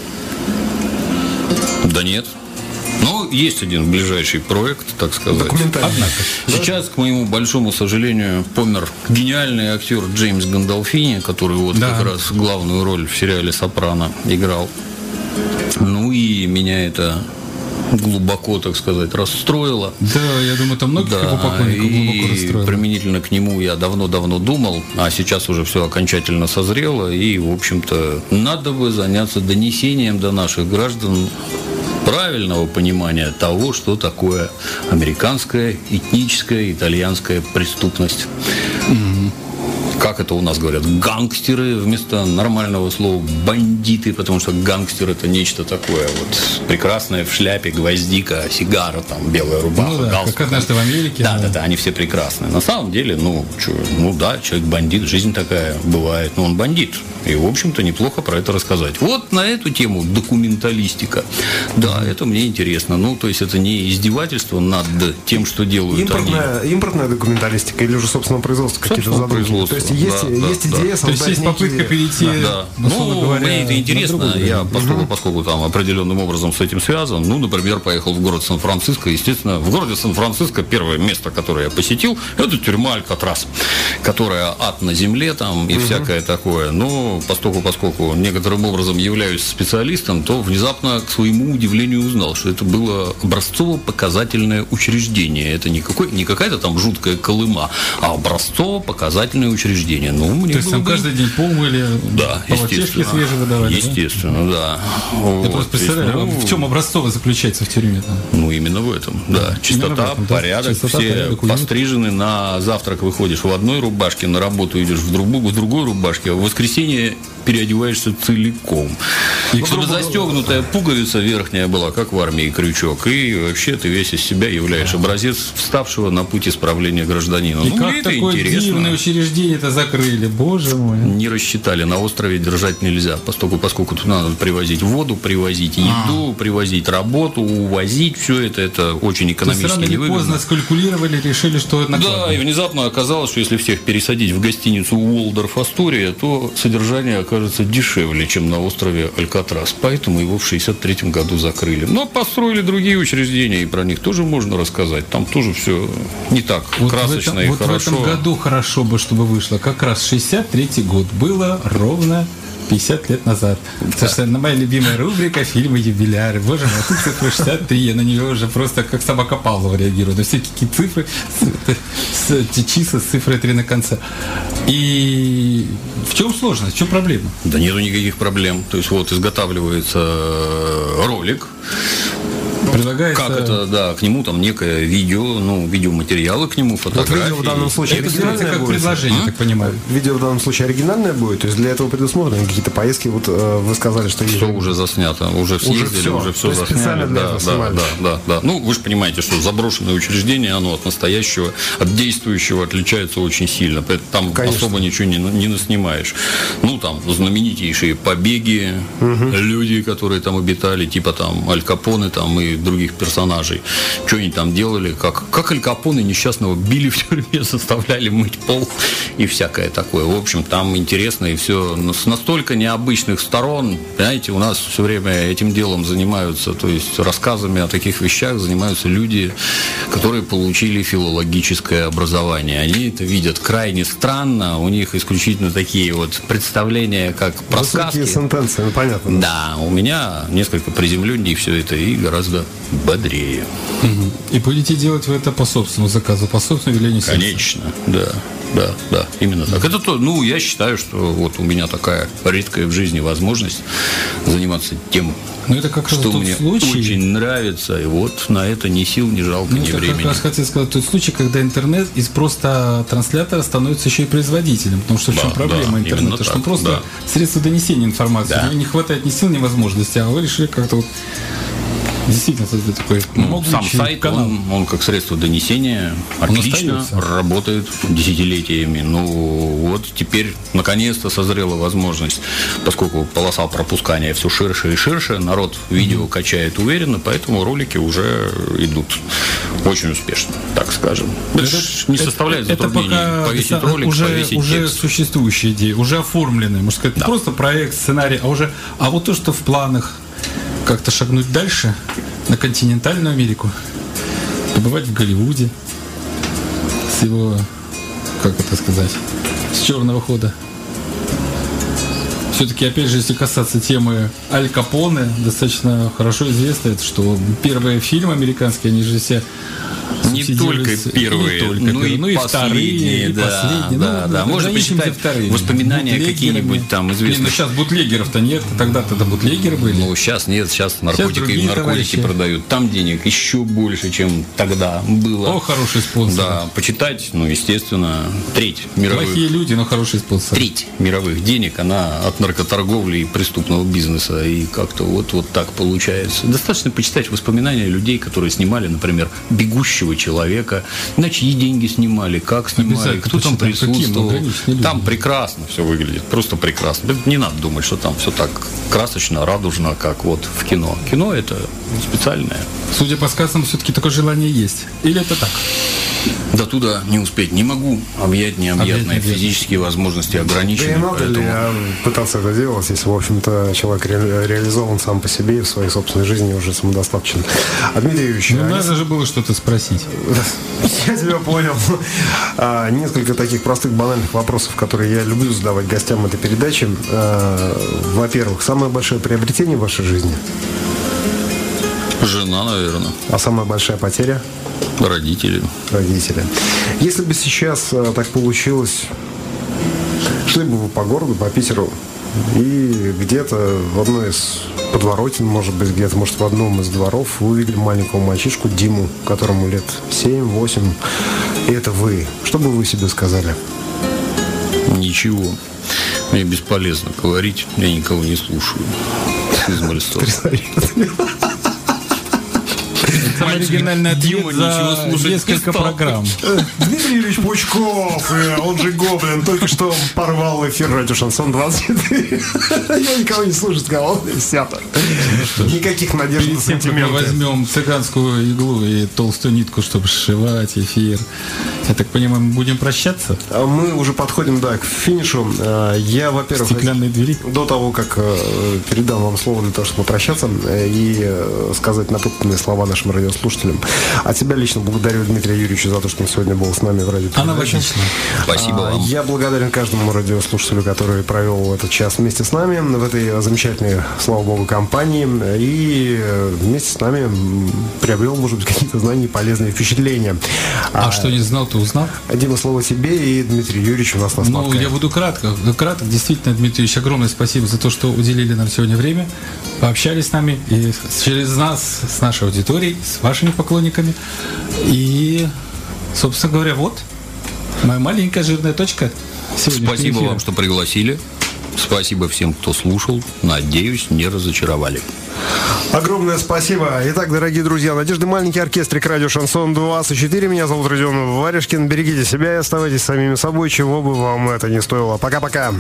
Да нет. Есть один ближайший проект, так сказать. Документальный. Однако, сейчас, к моему большому сожалению, помер гениальный актер Джеймс Гандолфини, который как раз главную роль в сериале «Сопрано» играл. И и меня это глубоко, так сказать, расстроило. Да, я думаю, там многих его поклонников глубоко расстроило. И применительно к нему я давно-давно думал, а сейчас уже все окончательно созрело, и, в общем-то, надо бы заняться донесением до наших граждан правильного понимания того, что такое американская этническая итальянская преступность. Как это у нас говорят, гангстеры вместо нормального слова бандиты, потому что гангстер это нечто такое вот прекрасное в шляпе, гвоздика, сигара, там, белая рубаха, ну да, галстук. как однажды в Америке. Да, они все прекрасные. На самом деле, да, человек бандит, жизнь такая бывает, но он бандит. И, в общем-то, неплохо про это рассказать. Вот на эту тему документалистика. Да, это мне интересно. Ну, то есть, это не издевательство над тем, что делают они. Импортная документалистика или уже собственного производства какие-то задумки? То есть, есть идея создать. То есть, есть попытка перейти, говоря, мне это интересно. Я, поскольку там определенным образом с этим связан, например, поехал в город Сан-Франциско. Естественно, в городе Сан-Франциско первое место, которое я посетил, это тюрьма Алькатрас, которая ад на земле там и всякое такое. Но поскольку некоторым образом являюсь специалистом, то внезапно, к своему удивлению, узнал, что это было образцово-показательное учреждение. Это не какая-то там жуткая Колыма, а образцово-показательное учреждение. То есть там каждый день пол мыли, естественно, свежие выдавали? Естественно, да. Я просто представляю, в чем образцово заключается в тюрьме? Именно в этом, да. Чистота, порядок, все пострижены, на завтрак выходишь в одной рубашке, на работу идешь в другой рубашке, а в воскресенье переодеваешься целиком. Чтобы застегнутая пуговица верхняя была, как в армии, крючок. И вообще ты весь из себя являешь образец вставшего на путь исправления гражданина. И как такое дивное учреждение-то закрыли, боже мой. Не рассчитали, на острове держать нельзя, поскольку туда надо привозить воду, привозить еду, привозить работу, увозить все это очень экономически невыгодно. Поздно скалькулировали, решили, что это накладно. Да, и внезапно оказалось, что если всех пересадить в гостиницу Уолдорф Астория, то содержание окажется дешевле, чем на острове Алькатрас. Поэтому его в 1963 году закрыли. Но построили другие учреждения, и про них тоже можно рассказать. Там тоже все не так красочно и хорошо. В этом году хорошо бы, чтобы вышло. Как раз 1963 год. Было ровно 50 лет назад. Совершенно моя любимая рубрика фильмы юбиляры. Боже мой, тут цифра 63, я на нее уже просто как собака Павлова реагирую. На все какие цифры, числа с цифрой 3 на конце. И в чем сложность, в чем проблема? Да нету никаких проблем. То есть вот изготавливается ролик. Предлагается... Как это, да, к нему там некое видеоматериалы к нему, фотографии. Видео в данном случае это как предложение, так понимаю. Видео в данном случае оригинальное будет, то есть для этого предусмотрены какие-то поездки, вот вы сказали, что... Все уже заснято, уже съездили, уже все засняли. Да. Ну, вы же понимаете, что заброшенное учреждение, оно от настоящего, от действующего отличается очень сильно, поэтому там особо ничего не наснимаешь. Там знаменитейшие побеги, люди, которые там обитали, типа там Аль Капоне там и других персонажей. Что они там делали, как Аль Капоне несчастного били в тюрьме, заставляли мыть пол и всякое такое. В общем, там интересно и все с настолько необычных сторон. Понимаете, у нас все время этим делом занимаются, то есть рассказами о таких вещах занимаются люди, которые получили филологическое образование. Они это видят крайне странно, у них исключительно такие вот представления, как про сказки. Сентенции, понятно. Да, у меня несколько приземленнее все это и гораздо бодрее. И будете делать вы это по собственному заказу, по собственному велению сердца? Конечно, да, именно так. Это я считаю, что вот у меня такая редкая в жизни возможность заниматься тем, это как что мне очень нравится, и вот на это ни сил, ни жалко, ни времени. Как раз хотел сказать, тот случай, когда интернет из просто транслятора становится еще и производителем, потому что в чем проблема интернета, что он просто средство донесения информации, у него не хватает ни сил, ни возможностей, а вы решили как-то вот действительно такой сам сайт, он как средство донесения отлично работает десятилетиями. Вот теперь наконец-то созрела возможность, поскольку полоса пропускания все ширше и ширше, народ видео качает уверенно, поэтому ролики уже идут очень успешно, так скажем. Не составляет затруднений повесить ролик, повесить текст. Уже существующие идеи, уже оформленные, можно сказать, не просто проект, сценарий, а вот то, что в планах как-то шагнуть дальше на континентальную Америку, побывать в Голливуде с его, как это сказать, с черного хода. Все-таки, опять же, если касаться темы Аль Капоне, достаточно хорошо известно, что первые фильмы американские, они же все не только первые, но и последние. Да. Можно почитать воспоминания какие-нибудь там известные. Ну, сейчас бутлегеров-то нет, тогда-то бутлегеры были. Ну, сейчас нет, сейчас наркотики продают. Там денег еще больше, чем тогда было. О, хороший спонсор. Да, почитать, ну, естественно, треть мировых. Плохие люди, но хороший спонсор. Треть мировых денег, она от наркоторговли и преступного бизнеса. И как-то вот так получается. Достаточно почитать воспоминания людей, которые снимали, например, «Бегущего человека», на чьи деньги снимали, как снимали, кто там присутствовал. Там прекрасно все выглядит, просто прекрасно. Не надо думать, что там все так красочно, радужно, как вот в кино. Кино это специальное. Судя по сказкам, все-таки такое желание есть. Или это так? До туда не успеть. Не могу объять необъятные физические возможности ограничены. Да и надо ли пытаться это делать, если, в общем-то, человек реализован сам по себе и в своей собственной жизни уже самодостаточен. Дмитрий Юрьевич... Ну, надо же было что-то спросить. Я тебя понял. Несколько таких простых, банальных вопросов, которые я люблю задавать гостям этой передачи. Во-первых, самое большое приобретение в вашей жизни? Жена, наверное. А самая большая потеря? Родители. Если бы сейчас так получилось, шли бы вы по городу, по Питеру, и где-то в одной из подворотен, может быть, где-то, может, в одном из дворов вы увидели маленького мальчишку Диму, которому лет 7-8, и это вы. Что бы вы себе сказали? Ничего. Мне бесполезно говорить, я никого не слушаю. Самый оригинальный ответ за несколько программ. Дмитрий Юрьевич Пучков, он же Гоблин, только что порвал эфир радио Шансон 24. Я никого не слушаю, сказал, все. Никаких надежд на сантименты. Мы возьмем цыганскую иглу и толстую нитку, чтобы сшивать эфир. Я так понимаю, мы будем прощаться? Мы уже подходим, да, к финишу. Я, во-первых, стеклянные двери. До того, как передам вам слово для того, чтобы прощаться и сказать напутственные слова нашим радиослушателям. От себя лично благодарю Дмитрия Юрьевича за то, что он сегодня был с нами в радиопередаче. Спасибо вам. Я благодарен каждому радиослушателю, который провел этот час вместе с нами в этой замечательной, слава богу, компании. И вместе с нами приобрел, может быть, какие-то знания и полезные впечатления. Что не знал, то узнал. Дима, слово тебе, и Дмитрий Юрьевич у нас на ставке. Ну, я буду кратко. Действительно, Дмитрий Юрьевич, огромное спасибо за то, что уделили нам сегодня время, пообщались с нами и через нас, с нашей аудиторией, с вашими поклонниками. И, собственно говоря, вот моя маленькая жирная точка. Спасибо вам, что пригласили. Спасибо всем, кто слушал. Надеюсь, не разочаровали. Огромное спасибо. Итак, дорогие друзья, Надежда маленький оркестрик радио Шансон 24. Меня зовут Родион Варежкин. Берегите себя и оставайтесь самими собой, чего бы вам это ни стоило. Пока-пока.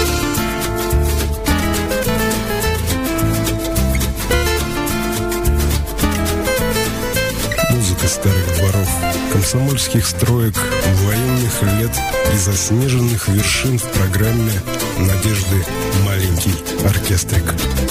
Музыка старых дворов, комсомольских строек, военных лет и заснеженных вершин в программе «Надежды маленький оркестрик».